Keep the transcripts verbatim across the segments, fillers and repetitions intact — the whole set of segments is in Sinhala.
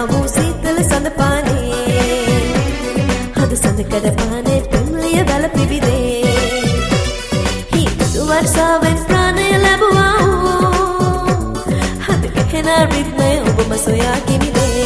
වූ සීතල සඳ පානේ හද සඳ කඩ පානේ පෙම්ලිය වැල පිබිදේ හිතු වර්ෂාවෙන් ප්‍රාණය ලැබුවා හද ගැහෙන රිද්මය ඔබම සොයා කිමිදේ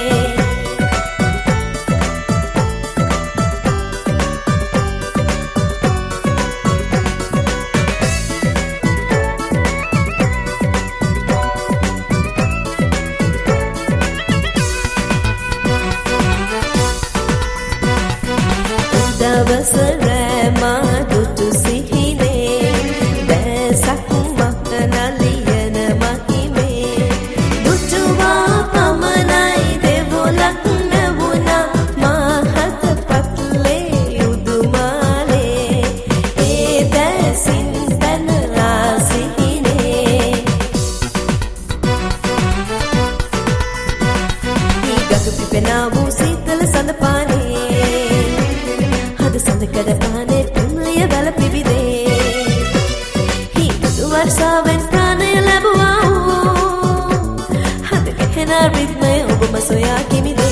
දවස රැමා දුටු සිහිනේ දැසක් මහනලියන මහිමේ දුටුවා පමණයි දෙවොලක් නැවුණා මහත පත්ලේ උදුමාලේ ඒ දැසින් පැනලා සිහිනේ ගඟ පිපෙනා වූ සීතල සඳ පානේ සඳ කඩ පානේ පෙම්ලිය වැල පිබිදේ හිතු වර්ෂාවෙන් ප්‍රාණය ලැබුවා හද ගැහෙන රිද්මය ඔබම සොයා කිමිදේ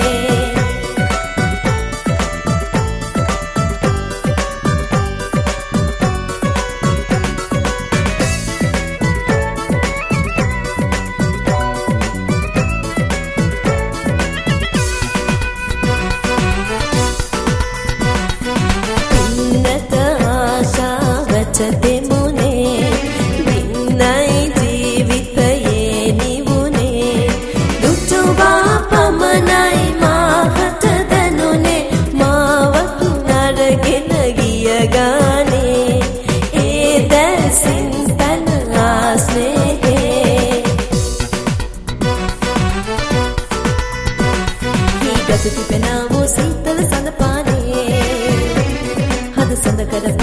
දෙමුනේ වින්නයි ජීවිතයේ නිවුනේ දුටුවා පමණයි මාහට දැනුනේ මාවත් නරගෙන ගිය ගානේ ඒ දැසින් පැනලා ස්නේහේ හිගත තිබෙනා වූ සීතල සඳ පානේ හද සඳ කර